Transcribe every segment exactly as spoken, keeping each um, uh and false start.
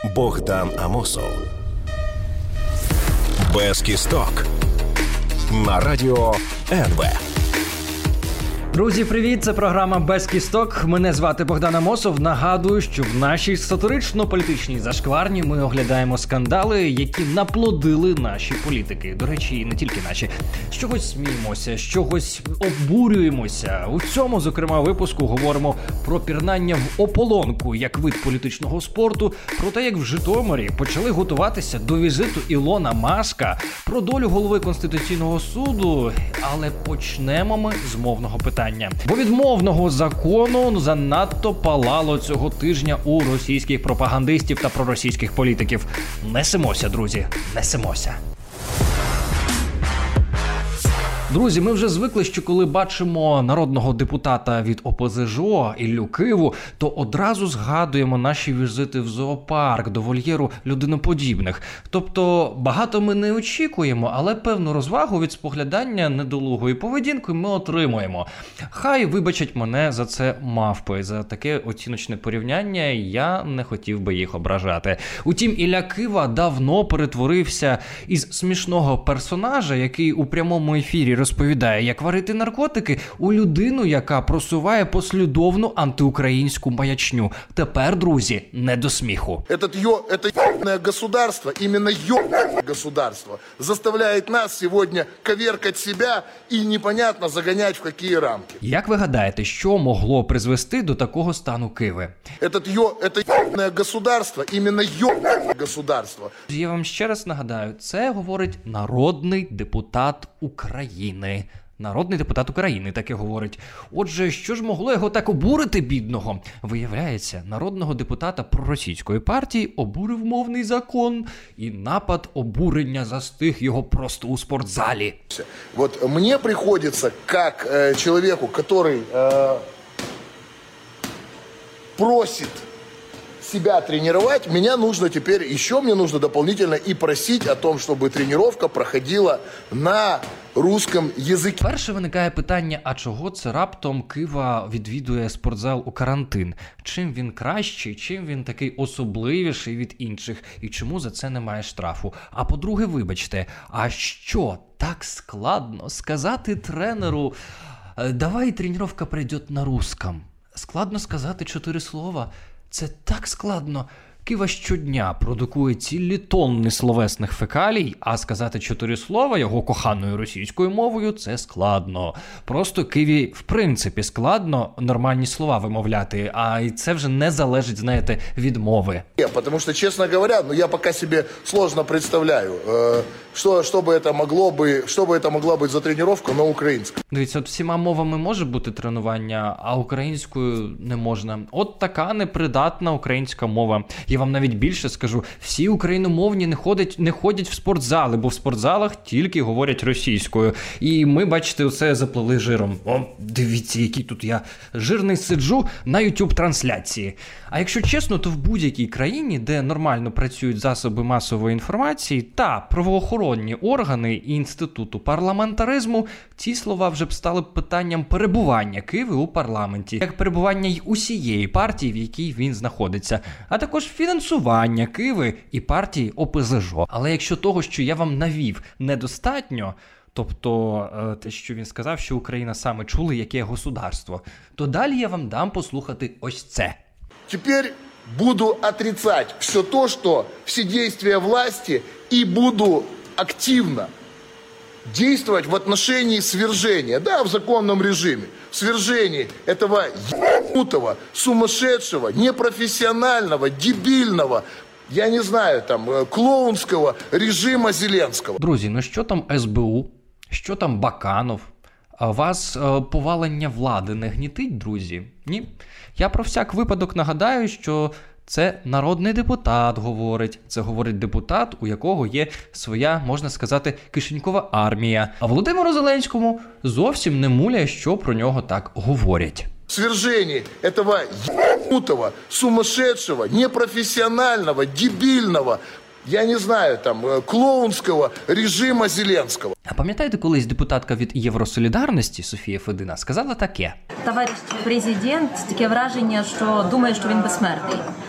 Богдан Амосов. Без кісток. На радіо ен ве. Друзі, привіт! Це програма «Без кісток». Мене звати Богдан Амосов. Нагадую, що в нашій сатирично-політичній зашкварні ми оглядаємо скандали, які наплодили наші політики. До речі, і не тільки наші. З чогось сміємося, з чогось обурюємося. У цьому, зокрема, випуску говоримо про пірнання в ополонку як вид політичного спорту, про те, як в Житомирі почали готуватися до візиту Ілона Маска, про долю голови Конституційного суду, але почнемо ми з мовного питання. Бо від мовного закону занадто палало цього тижня у російських пропагандистів та проросійських політиків. Несемося, друзі, несемося. Друзі, ми вже звикли, що коли бачимо народного депутата від о пе зе же о Іллю Киву, то одразу згадуємо наші візити в зоопарк, до вольєру людиноподібних. Тобто багато ми не очікуємо, але певну розвагу від споглядання недолугої поведінки ми отримуємо. Хай вибачать мене за це мавпи, за таке оціночне порівняння, я не хотів би їх ображати. Утім, Ілля Кива давно перетворився із смішного персонажа, який у прямому ефірі розповідає, як варити наркотики, у людину, яка просуває послідовну антиукраїнську маячню. Тепер, друзі, не до сміху. Этот ё, это ё**ное государство, именно ё**ное государство, заставляет нас сегодня коверкать себя и непонятно загонять в какие рамки. Як ви гадаєте, що могло призвести до такого стану Киви? Этот ё, это ё**ное государство, именно ё**ное государство. Я вам ще раз нагадаю, це говорить народний депутат України. Народний депутат України таке говорить. Отже, що ж могло його так обурити, бідного? Виявляється, народного депутата проросійської партії обурив мовний закон. І напад обурення застиг його просто у спортзалі. Вот мне приходится, как э, человеку, который э, просит себя тренировать, меня нужно теперь, еще мне нужно дополнительно и просить о том, чтобы тренировка проходила на русском язикі. Перше виникає питання, а чого це раптом Кива відвідує спортзал у карантин? Чим він кращий, чим він такий особливіший від інших, і чому за це немає штрафу? А по-друге, вибачте, а що, так складно сказати тренеру, давай тренування пройде на русском? Складно сказати чотири слова? Це так складно. Кива щодня продукує цілі тонни словесних фекалій, а сказати чотири слова його коханою російською мовою – це складно. Просто Киві в принципі складно нормальні слова вимовляти, а і це вже не залежить, знаєте, від мови. Потому что, честно говоря, ну я пока себе сложно представляю, э, что, что бы это могло бы, что бы это могла быть за тренировка на українському. Дивіться, от всіма мовами може бути тренування, а українською не можна. От така непридатна українська мова. Я вам навіть більше скажу, всі україномовні не ходять, не ходять в спортзали, бо в спортзалах тільки говорять російською. І ми, бачите, оце заплели жиром. О, дивіться, який тут я жирний сиджу на ютуб-трансляції. А якщо чесно, то в будь-якій країні, де нормально працюють засоби масової інформації та правоохоронні органи і інституту парламентаризму, ці слова вже б стали питанням перебування Киви у парламенті, як перебування й усієї партії, в якій він знаходиться, а також фінансування Киви і партії о пе зе же о. Але якщо того, що я вам навів, недостатньо, тобто те, що він сказав, що Україна саме чула, яке государство, то далі я вам дам послухати ось це. Теперь буду отрицать все то, что все действия власти, и буду активно действовать в отношении свержения, да, в законном режиме, в свержении этого ебанутого, сумасшедшего, непрофессионального, дебильного, я не знаю, там, клоунского режима Зеленского. Друзі, ну що там ес бе у? Що там Баканов? А вас е, повалення влади не гнітить, друзі? Ні? Я про всяк випадок нагадаю, що це народний депутат говорить. Це говорить депутат, у якого є своя, можна сказати, кишенькова армія. А Володимиру Зеленському зовсім не муляє, що про нього так говорять. Свержение этого ебанутого, сумасшедшего, непрофессионального, дебильного, я не знаю, там, клоунського режима Зеленського. А пам'ятаєте, колись депутатка від Євросолідарності Софія Федина сказала таке? Товариш президент, таке враження, що думає, що він безсмертний.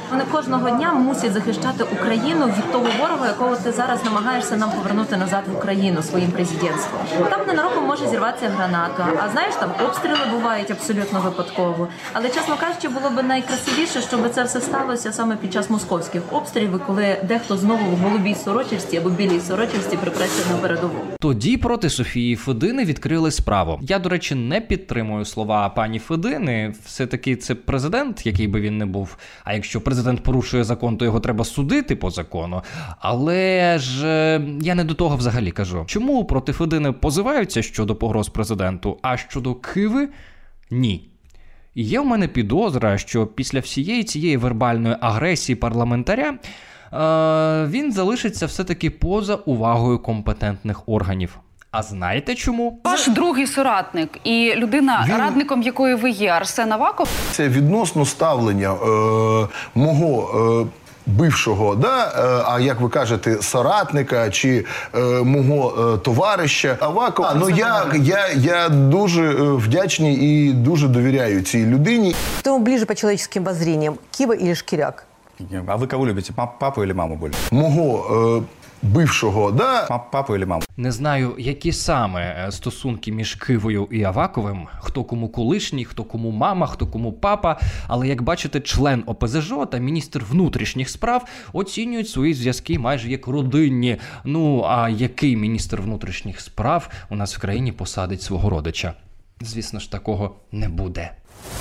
Вони кожного дня мусять захищати Україну від того ворога, якого ти зараз намагаєшся нам повернути назад в Україну своїм президентством. Там ненароком може зірватися граната, а знаєш, там обстріли бувають абсолютно випадково. Але, чесно кажучи, було б найкрасивіше, щоб це все сталося саме під час московських обстрілів, коли дехто знову в голубій сорочці або білій сорочці припреться на передову. Тоді проти Софії Федини відкрили справу. Я, до речі, не підтримую слова пані Федини. Все-таки це президент, який би він не був. А якщо президент порушує закон, то його треба судити по закону. Але ж я не до того взагалі кажу. Чому проти Федини позиваються щодо погроз президенту, а щодо Киви – ні. І є в мене підозра, що після всієї цієї вербальної агресії парламентаря е- він залишиться все-таки поза увагою компетентних органів. А знаєте чому? Ваш другий соратник і людина, він... радником якої ви є, Арсен Аваков. Це відносно ставлення е- мого е- бившого, да, а як ви кажете, соратника чи е, мого е, товариша Авакова. Ну я, я, я дуже вдячний і дуже довіряю цій людині. Хто ближе по чоловічським воззрениям, Кива или Шкіряк? А ви кого любите, папу или маму більше? Мого е, бившого, да? Папу или маму? Не знаю, які саме стосунки між Кивою і Аваковим, хто кому колишній, хто кому мама, хто кому папа, але, як бачите, член О Пе Зе Жо та міністр внутрішніх справ оцінюють свої зв'язки майже як родинні. Ну, а який міністр внутрішніх справ у нас в країні посадить свого родича? Звісно ж, такого не буде.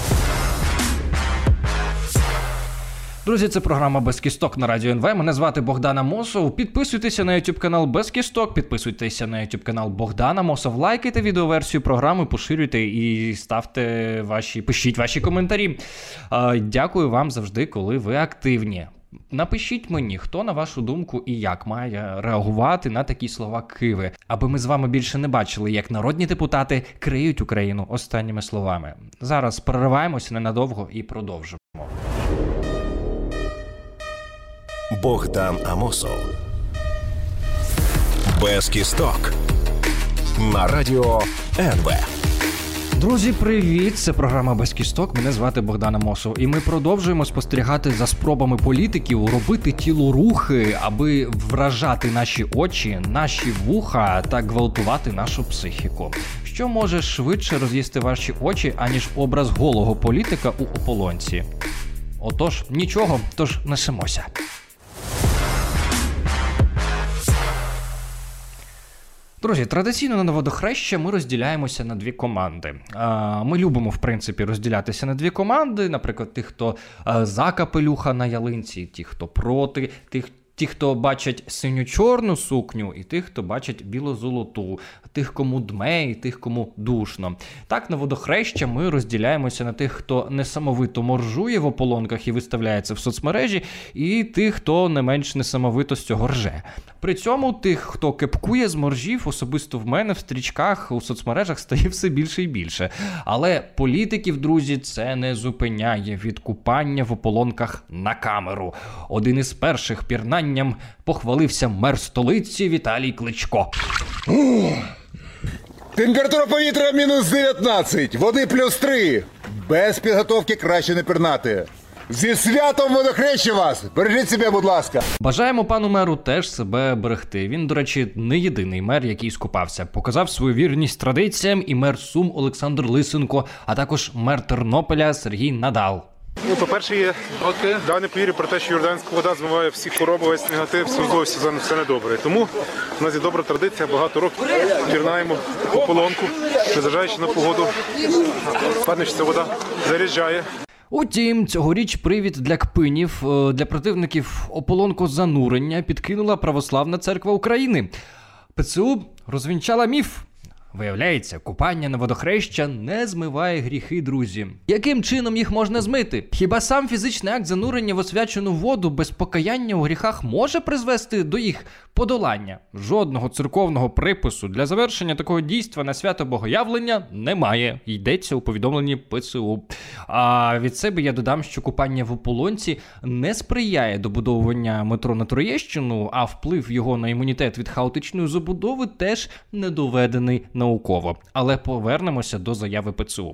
Друзі, це програма «Без кісток» на Радіо ен ве. Мене звати Богдан Амосов. Підписуйтеся на YouTube канал «Без кісток», підписуйтеся на YouTube канал Богдан Амосов, лайкайте відеоверсію програми, поширюйте і ставте ваші, пишіть ваші коментарі. Дякую вам завжди, коли ви активні. Напишіть мені, хто, на вашу думку, і як має реагувати на такі слова Киви, аби ми з вами більше не бачили, як народні депутати криють Україну останніми словами. Зараз перериваємося ненадовго і продовжимо. Богдан Амосов. Без кісток. На Радіо ен ве. Друзі, привіт! Це програма «Без кісток». Мене звати Богдан Амосов. І ми продовжуємо спостерігати за спробами політиків робити тілорухи, аби вражати наші очі, наші вуха та гвалтувати нашу психіку. Що може швидше роз'їсти ваші очі, аніж образ голого політика у ополонці? Отож, нічого, тож несемося. Друзі, традиційно на водохреща ми розділяємося на дві команди. Ми любимо, в принципі, розділятися на дві команди, наприклад, тих, хто за капелюха на ялинці, ті, хто проти, тих, ті, хто бачать синю-чорну сукню, і тих, хто бачать біло-золоту, тих, кому дме, і тих, кому душно. Так, на водохреща ми розділяємося на тих, хто несамовито моржує в ополонках і виставляється в соцмережі, і тих, хто не менш несамовито з цього рже. При цьому тих, хто кепкує з моржів, особисто в мене в стрічках у соцмережах стає все більше і більше. Але політиків, друзі, це не зупиняє від купання в ополонках на камеру. Один із перших пірнанням похвалився мер столиці Віталій Кличко. Температура повітря мінус дев'ятнадцять, води плюс три. Без підготовки краще не пірнати. Зі святом водохреща вас! Бережіть себе, будь ласка! Бажаємо пану меру теж себе берегти. Він, до речі, не єдиний мер, який скупався. Показав свою вірність традиціям і мер Сум Олександр Лисенко, а також мер Тернополя Сергій Надал. Ну, по-перше, є дане повір'я про те, що йорданська вода змиває всі хвороби, весь негатив, всю зло, все, все недобре. Тому у нас є добра традиція, багато років пірнаємо в ополонку, незважаючи на погоду, впевнений, що ця вода заряджає. Утім, цьогоріч привід для кпинів, для противників ополонкозанурення підкинула Православна Церква України. Пе Це У розвінчала міф. Виявляється, купання на водохреща не змиває гріхи, друзі. Яким чином їх можна змити? Хіба сам фізичний акт занурення в освячену воду без покаяння у гріхах може призвести до їх подолання? Жодного церковного припису для завершення такого дійства на свято Богоявлення немає. Йдеться у повідомленні Пе Це У. А від себе я додам, що купання в ополонці не сприяє добудовування метро на Троєщину, а вплив його на імунітет від хаотичної забудови теж не доведений науково. Але повернемося до заяви Пе Це У.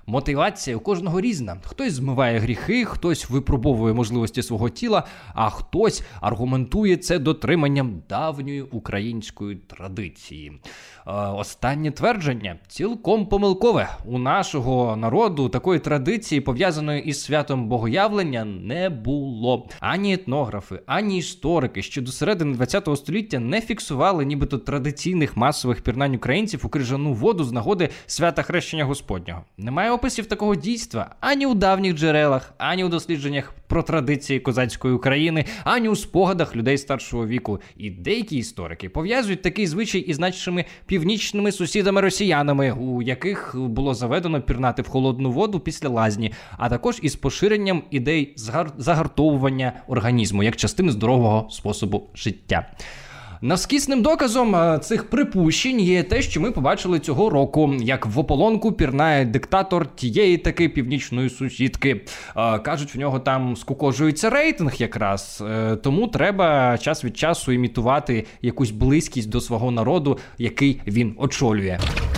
Мотивація у кожного різна. Хтось змиває гріхи, хтось випробовує можливості свого тіла, а хтось аргументує це дотриманням давньої української традиції. Е, останнє твердження цілком помилкове. У нашого народу такої традиції, пов'язаної із святом Богоявлення, не було. Ані етнографи, ані історики ще до середини ХХ століття не фіксували нібито традиційних масових пірнань українців у крижану воду з нагоди свята Хрещення Господнього. Немає описів такого дійства ані у давніх джерелах, ані у дослідженнях про традиції козацької України, ані у спогадах людей старшого віку. І деякі історики пов'язують такий звичай із нашими північними сусідами-росіянами, у яких було заведено пірнати в холодну воду після лазні, а також із поширенням ідей загартовування організму як частини здорового способу життя. Навскісним доказом цих припущень є те, що ми побачили цього року, як в ополонку пірнає диктатор тієї таки північної сусідки. Кажуть, в нього там скукожується рейтинг якраз, тому треба час від часу імітувати якусь близькість до свого народу, який він очолює.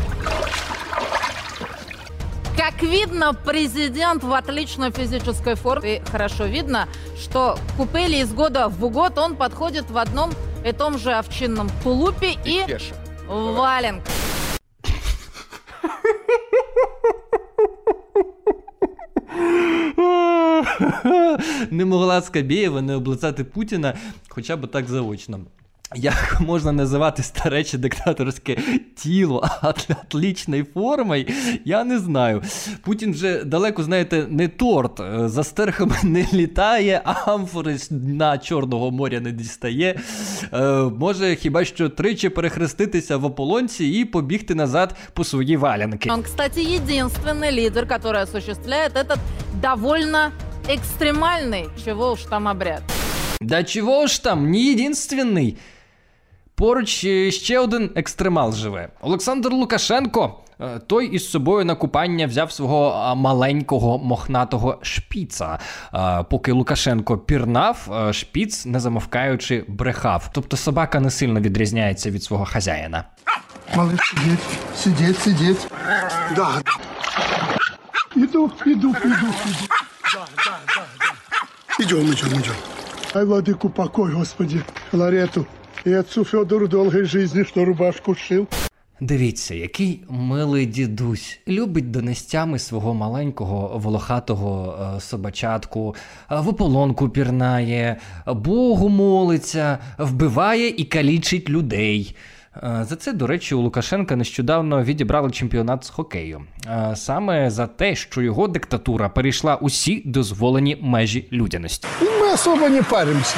Как видно, президент в отличной физической форме. И хорошо видно, что в купели из года в год он подходит в одном и том же овчинном тулупе и валенках. Не могла Скабєєва не облицати Путіна хоча б так заочно. Як можна називати старече диктаторське тіло атлічною формою, я не знаю. Путін вже далеко, знаєте, не торт. За стерхами не літає, амфори з дна Чорного моря не дістає. Е, може хіба що тричі перехреститися в ополонці і побігти назад по свої валянки. Он, кстати, единственный лидер, который осуществляет этот довольно экстремальный, чего уж там, обряд. Да чого ж там, не єдинственний. Поруч ще один екстремал живе. Олександр Лукашенко. Той із собою на купання взяв свого маленького мохнатого шпіца. Поки Лукашенко пірнав, шпіц, не замовкаючи, брехав. Тобто собака не сильно відрізняється від свого хазяїна. Малыш, сидеть, сидеть, сидеть. Да. Иду, иду, иду, иду. Да, да, да, да. Идем, идем, идем. Ай, владыку, покой, Господи, Ларету. И отцу Федору долгой жизни, что рубашку шил. Дивіться, який милий дідусь. Любить донестями свого маленького волохатого е, собачатку, е, в ополонку пірнає, Богу молиться, вбиває і калічить людей. Е, за це, до речі, у Лукашенка нещодавно відібрали чемпіонат з хокею. Е, саме за те, що його диктатура перейшла усі дозволені межі людяності. И мы особо не паримся.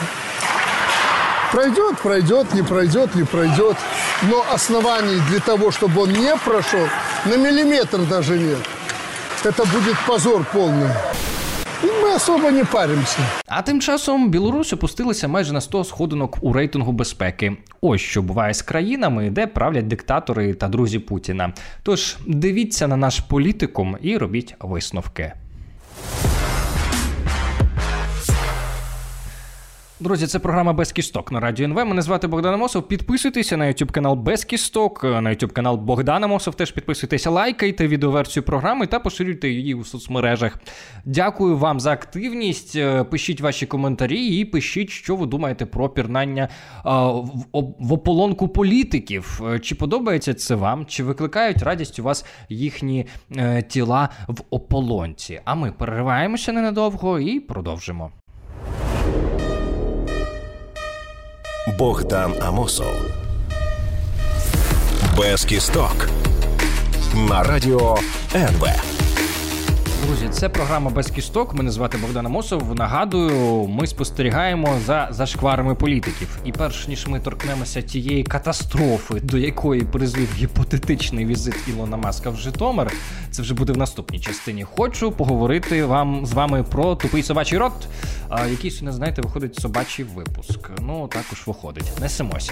Пройдет, пройдет, не пройдет, не пройдет. Но оснований для того, чтобы он не прошел, на миллиметр даже нет. Это будет позор полный. І ми особо не паримося. А тим часом Білорусь опустилася майже на сто сходинок у рейтингу безпеки. Ось що буває з країнами, де правлять диктатори та друзі Путіна. Тож дивіться на наш політикум і робіть висновки. Друзі, це програма «Без кісток» на Радіо ен ве. Мене звати Богдан Амосов. Підписуйтеся на YouTube канал «Без кісток», на YouTube канал Богдан Амосов. Теж підписуйтеся, лайкайте відеоверсію програми та поширюйте її у соцмережах. Дякую вам за активність. Пишіть ваші коментарі і пишіть, що ви думаєте про пірнання а, в, в ополонку політиків. Чи подобається це вам? Чи викликають радість у вас їхні е, тіла в ополонці? А ми перериваємося ненадовго і продовжимо. Богдан Амосов. Без кісток. На Радіо ен ве. Друзі, це програма «Без кісток». Мене звати Богдан Амосов. Нагадую, ми спостерігаємо за зашкварами політиків. І перш ніж ми торкнемося тієї катастрофи, до якої призвів гіпотетичний візит Ілона Маска в Житомир, це вже буде в наступній частині. Хочу поговорити вам з вами про «Тупий собачий рот», який сьогодні, знаєте, виходить собачий випуск. Ну, також виходить. Несемося.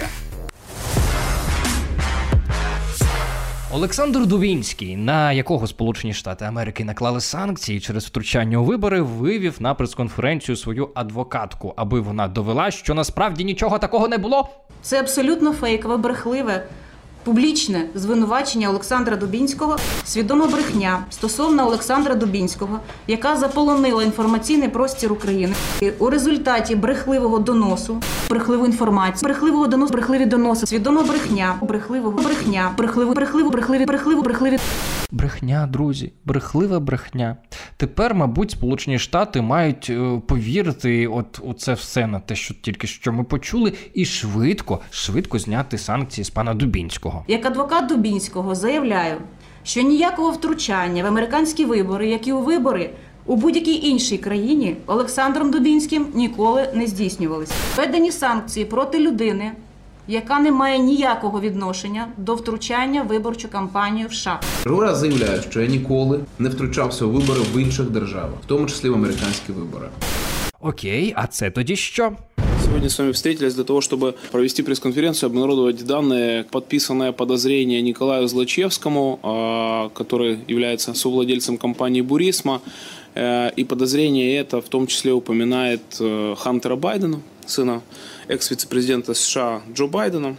Олександр Дубінський, на якого Сполучені Штати Америки наклали санкції через втручання у вибори, вивів на прес-конференцію свою адвокатку, аби вона довела, що насправді нічого такого не було. Це абсолютно фейкове, брехливе Публічне звинувачення Олександра Дубінського – свідома брехня стосовно Олександра Дубінського, яка заполонила інформаційний простір України. У результаті брехливого доносу, брехливу інформацію, брехливого доносу, брехливі доноси, свідома брехня, брехливого брехня, брехливу, брехливу, брехливі, брехливу, брехливі. Брехня, друзі, брехлива брехня. Тепер, мабуть, Сполучені Штати мають е, повірити от у це все на те, що тільки що ми почули, і швидко, швидко зняти санкції з пана Дубінського. Як адвокат Дубінського заявляю, що ніякого втручання в американські вибори, як і у вибори у будь-якій іншій країні, Олександром Дубінським ніколи не здійснювалися. Введені санкції проти людини, яка не має ніякого відношення до втручання в виборчу кампанію в США. Другий раз заявляю, що я ніколи не втручався у вибори в інших державах, в тому числі в американські вибори. Окей, а це тоді що? Сегодня с вами встретились для того, чтобы провести пресс-конференцию, обнародовать данные, подписанное подозрение Николаю Злачевскому, который является совладельцем компании «Бурисма». И подозрение это в том числе упоминает Хантера Байдена, сына экс-вице-президента США Джо Байдена.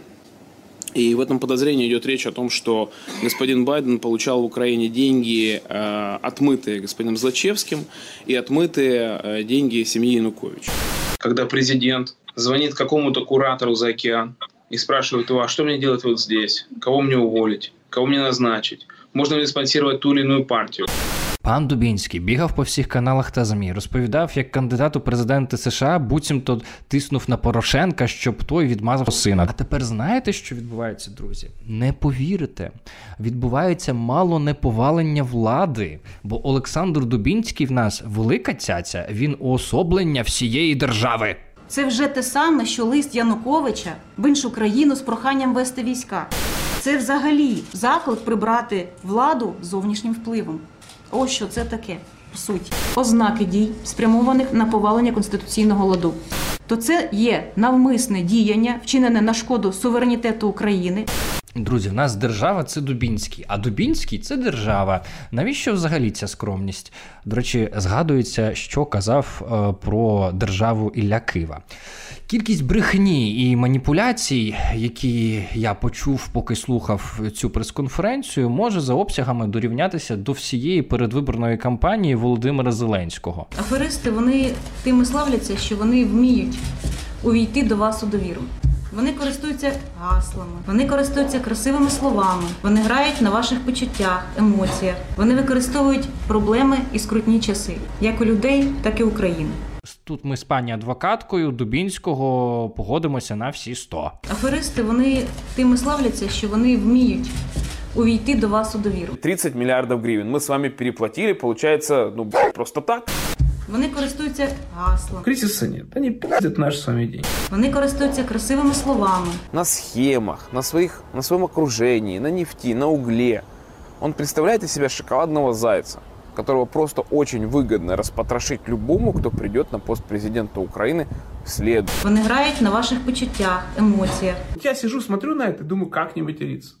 И в этом подозрении идет речь о том, что господин Байден получал в Украине деньги, э, отмытые господином Злачевским, и отмытые э, деньги семьи Януковича. Когда президент звонит какому-то куратору за океан и спрашивает его, а что мне делать вот здесь, кого мне уволить, кого мне назначить, можно ли спонсировать ту или иную партию. Пан Дубінський бігав по всіх каналах та ЗМІ, розповідав, як кандидат у президенти США буцімто тиснув на Порошенка, щоб той відмазав сина. А тепер знаєте, що відбувається, друзі? Не повірите. Відбувається мало не повалення влади, бо Олександр Дубінський в нас велика цяця, він уособлення всієї держави. Це вже те саме, що лист Януковича в іншу країну з проханням вести війська. Це взагалі заклик прибрати владу зовнішнім впливом. Ось що це таке, по суті. Ознаки дій, спрямованих на повалення конституційного ладу. То це є навмисне діяння, вчинене на шкоду суверенітету України. Друзі, в нас держава – це Дубінський, а Дубінський – це держава. Навіщо взагалі ця скромність? До речі, згадується, що казав е, про державу Ілля Кива. Кількість брехні і маніпуляцій, які я почув, поки слухав цю прес-конференцію, може за обсягами дорівнятися до всієї передвиборної кампанії Володимира Зеленського. Аферисти, вони тим і славляться, що вони вміють увійти до вас у довіру. Вони користуються гаслами, вони користуються красивими словами, вони грають на ваших почуттях, емоціях, вони використовують проблеми і скрутні часи, як у людей, так і України. Тут ми з пані адвокаткою Дубінського погодимося на всі сто. Аферисти, вони тим і славляться, що вони вміють увійти до вас у довіру. тридцать миллиардов гривен мы с вами переплатили, получается, ну, просто так. Вони користуються гаслами. Кризиса нет, они пиздят наши с вами деньги. Вони користуються красивими словами. На схемах, на, своих, на своем окружении, на нефти, на угле. Он представляет из себя шоколадного зайца, которого просто очень выгодно распотрошить любому, кто придет на пост президента Украины вслед. Вони грають на ваших почуттях, емоціях. Я сижу, смотрю на это, думаю, как не материться?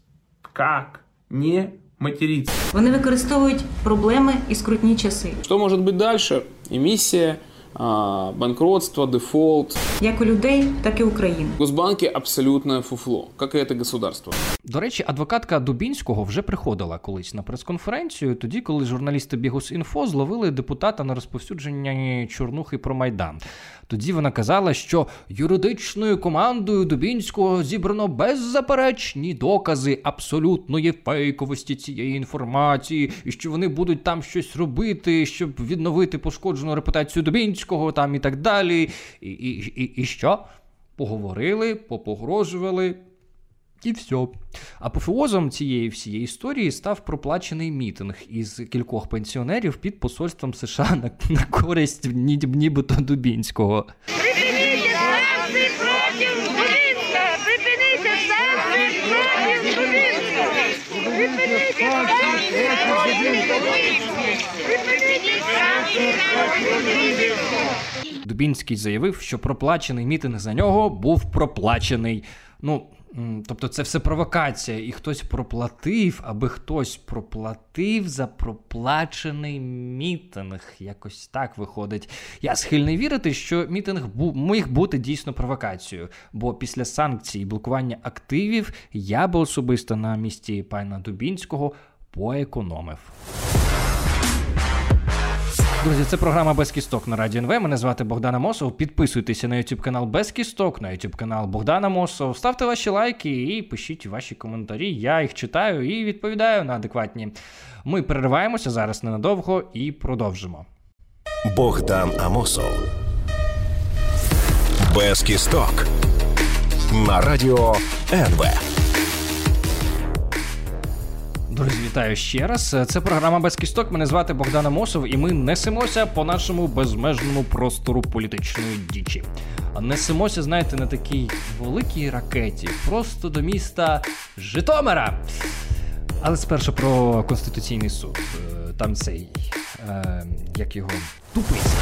Как не материться? Вони використовують проблеми і скрутні часи. Что может быть дальше? Эмиссия, банкротство, дефолт. Як у людей, так і України. Госбанки абсолютное фуфло, как и это государство. До речі, адвокатка Дубінського вже приходила колись на прес-конференцію, тоді, коли журналісти Бігус.Інфо зловили депутата на розповсюдженні чорнухи про Майдан. Тоді вона казала, що юридичною командою Дубінського зібрано беззаперечні докази абсолютної фейковості цієї інформації, і що вони будуть там щось робити, щоб відновити пошкоджену репутацію Дубінського там і так далі. І, і, і, і що? Поговорили, попогрожували. І все. Апофеозом цієї всієї історії став проплачений мітинг із кількох пенсіонерів під посольством США на, на користь нібито Дубінського. Припиніть санкції проти Дубінського! Припиніть санкції проти Дубінського! Припиніть санкції проти Дубінського! Припиніть санкції проти Дубінського! Дубінський заявив, що проплачений мітинг за нього був проплачений. Ну, Тобто це все провокація, і хтось проплатив, аби хтось проплатив за проплачений мітинг. Якось так виходить. Я схильний вірити, що мітинг бу- міг бути дійсно провокацією, бо після санкцій і блокування активів я би особисто на місці пана Дубінського поекономив. Друзі, це програма «Без кісток» на Радіо ен ве. Мене звати Богдан Амосов. Підписуйтеся на YouTube канал «Без кісток», на YouTube канал Богдан Амосов. Ставте ваші лайки і пишіть ваші коментарі. Я їх читаю і відповідаю на адекватні. Ми перериваємося зараз ненадовго і продовжимо. Богдан Амосов. «Без кісток» на Радіо ен ве. Друзі, вітаю ще раз. Це програма «Без кісток». Мене звати Богдан Амосов, і ми несемося по нашому безмежному простору політичної дічі. Несемося, знаєте, на такій великій ракеті, просто до міста Житомира. Але спершу про Конституційний суд. Там цей, е, як його, Тупицький.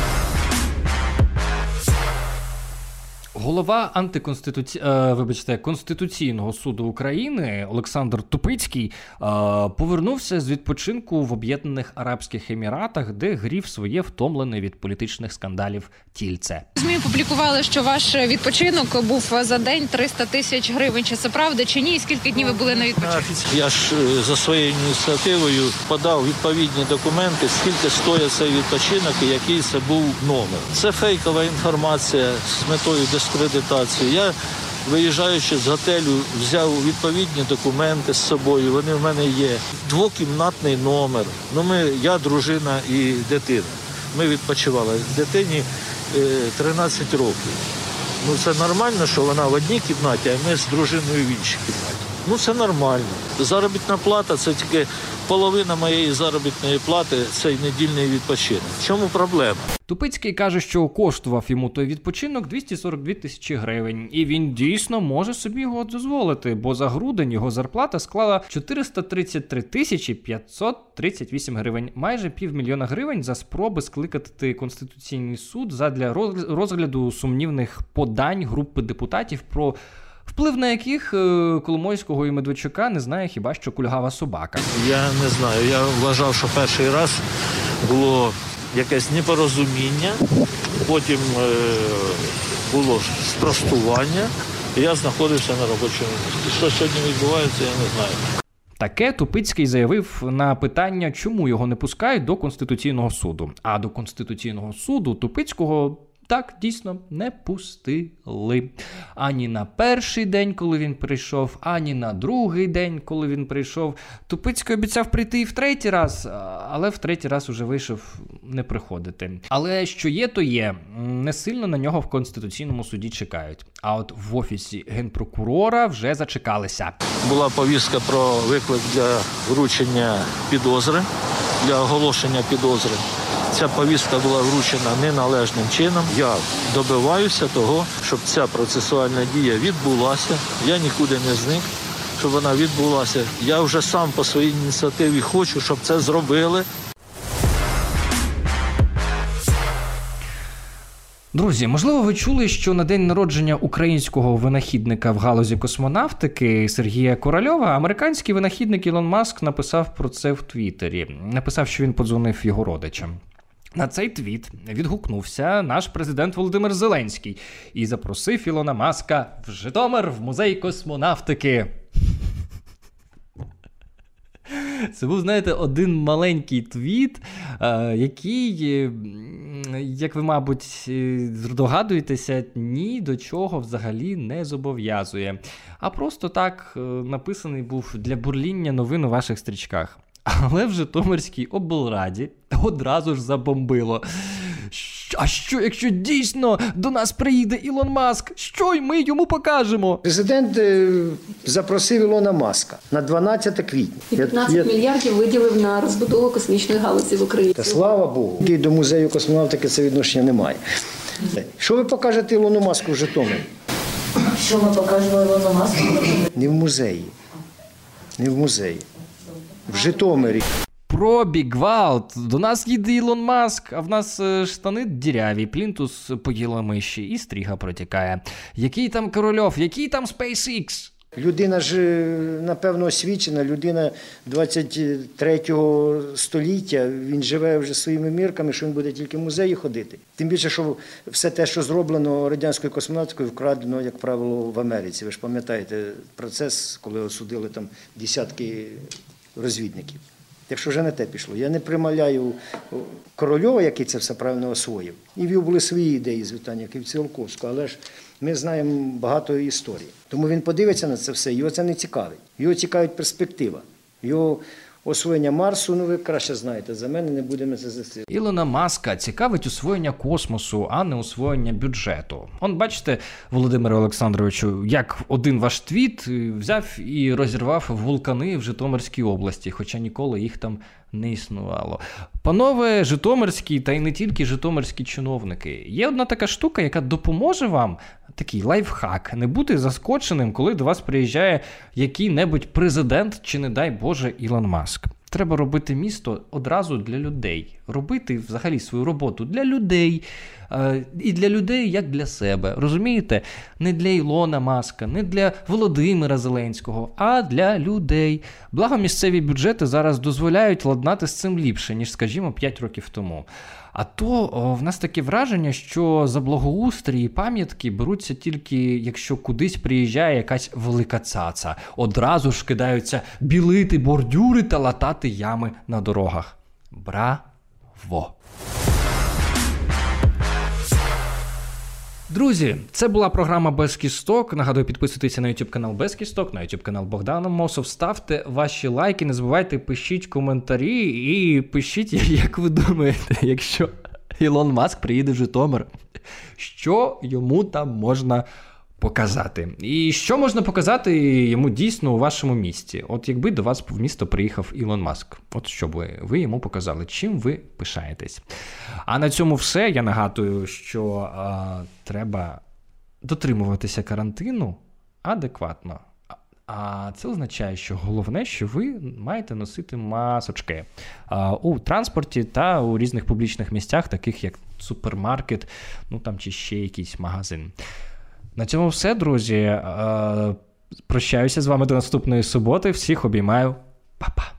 Голова антиконституці... е, вибачте, Конституційного суду України Олександр Тупицький е, повернувся з відпочинку в Об'єднаних Арабських Еміратах, де грів своє втомлене від політичних скандалів тільце. ЗМІ публікували, що ваш відпочинок був за день триста тисяч гривень. Чи це правда, чи ні? І скільки днів ви були на відпочинку? Я ж за своєю ініціативою подав відповідні документи, скільки стоїть цей відпочинок і який це був номер. Це фейкова інформація з метою дискредитації. Я, виїжджаючи з готелю, взяв відповідні документи з собою, вони в мене є. Двокімнатний номер. Ну, ми, я, дружина і дитина. Ми відпочивали. Дитині тринадцять років. Ну, це нормально, що вона в одній кімнаті, а ми з дружиною в іншій кімнаті. Ну, це нормально. Заробітна плата – це тільки половина моєї заробітної плати – цей недільний відпочинок. В чому проблема? Тупицький каже, що коштував йому той відпочинок двісті сорок дві тисячі гривень. І він дійсно може собі його дозволити, бо за грудень його зарплата склала чотириста тридцять три тисячі п'ятсот тридцять вісім гривень. Майже півмільйона гривень за спроби скликати Конституційний суд задля розгляду сумнівних подань групи депутатів, про вплив на яких Коломойського і Медведчука не знає хіба що кульгава собака. Я не знаю. Я вважав, що перший раз було якесь непорозуміння, потім е, було спростування, і я знаходився на робочому місці. Що сьогодні відбувається, я не знаю. Таке Тупицький заявив на питання, чому його не пускають до Конституційного суду. А до Конституційного суду Тупицького так, дійсно, не пустили. Ані на перший день, коли він прийшов, ані на другий день, коли він прийшов. Тупицький обіцяв прийти і в третій раз, але в третій раз уже вийшов не приходити. Але що є, то є. Не сильно на нього в Конституційному суді чекають. А от в Офісі Генпрокурора вже зачекалися. Була повістка про виклик для вручення підозри, для оголошення підозри. Ця повістка була вручена неналежним чином. Я добиваюся того, щоб ця процесуальна дія відбулася. Я нікуди не зник, щоб вона відбулася. Я вже сам по своїй ініціативі хочу, щоб це зробили. Друзі, можливо, ви чули, що на день народження українського винахідника в галузі космонавтики Сергія Корольова американський винахідник Ілон Маск написав про це в Твіттері. Написав, що він подзвонив його родичам. На цей твіт відгукнувся наш президент Володимир Зеленський і запросив Ілона Маска в Житомир в музей космонавтики. Це був, знаєте, один маленький твіт, який, як ви, мабуть, здогадуєтеся, ні до чого взагалі не зобов'язує. А просто так написаний був для бурління новин у ваших стрічках. Але в Житомирській облраді одразу ж забомбило. А що, якщо дійсно до нас приїде Ілон Маск? Що й ми йому покажемо? Президент запросив Ілона Маска на дванадцяте квітня. І п'ятнадцять Я... мільярдів виділив на розбудову космічної галузі в Україні. Та слава Богу. До музею космонавтики це відношення немає. Що ви покажете Ілону Маску в Житомирі? Що ми покажемо Ілону Маску? Не в музеї. Не в музеї. В Житомирі. Пробі, гвалт. До нас їде Ілон Маск, а в нас штани діряві, плінтус поїла миші і стріга протікає. Який там Корольов, який там SpaceX? Людина ж, напевно, освічена, людина двадцять третього століття, він живе вже своїми мірками, що він буде тільки в музеї ходити. Тим більше, що все те, що зроблено радянською космонавтикою, вкрадено, як правило, в Америці. Ви ж пам'ятаєте процес, коли осудили там десятки розвідників. Якщо вже не те пішло. Я не прималяю Корольова, який це все правильно освоїв. І в його були свої ідеї з Вітання Ціолковського, але ж ми знаємо багато історій. Тому він подивиться на це все, його це не цікавить. Його цікавить перспектива. Його освоєння Марсу, ну ви краще знаєте, за мене не будемо це засилити. Ілона Маска цікавить освоєння космосу, а не освоєння бюджету. Он, бачите, Володимире Олександровичу, як один ваш твіт взяв і розірвав вулкани в Житомирській області, хоча ніколи їх там не існувало. Панове житомирські, та й не тільки житомирські чиновники, є одна така штука, яка допоможе вам, такий лайфхак, не бути заскоченим, коли до вас приїжджає який-небудь президент чи, не дай Боже, Ілон Маск. Треба робити місто одразу для людей. Робити взагалі свою роботу для людей. Е, і для людей, як для себе. Розумієте? Не для Ілона Маска, не для Володимира Зеленського, а для людей. Благо місцеві бюджети зараз дозволяють ладнати з цим ліпше, ніж, скажімо, п'ять років тому. А то о, в нас таке враження, що за благоустрій і пам'ятки беруться тільки, якщо кудись приїжджає якась велика цаца. Одразу ж кидаються білити бордюри та латати ями на дорогах. Браво! Друзі, це була програма «Без кісток». Нагадую, підписуйтеся на YouTube канал «Без кісток», на YouTube канал Богдана Мосов. Ставте ваші лайки, не забувайте, пишіть коментарі і пишіть, як ви думаєте, якщо Ілон Маск приїде в Житомир, що йому там можна показати. І що можна показати йому дійсно у вашому місті? От якби до вас в місто приїхав Ілон Маск, от що би ви йому показали, чим ви пишаєтесь. А на цьому все. Я нагадую, що а, треба дотримуватися карантину адекватно. А це означає, що головне, що ви маєте носити масочки а, у транспорті та у різних публічних місцях, таких як супермаркет, ну там чи ще якийсь магазин. На цьому все, друзі. Прощаюся з вами до наступної суботи. Всіх обіймаю. Па-па.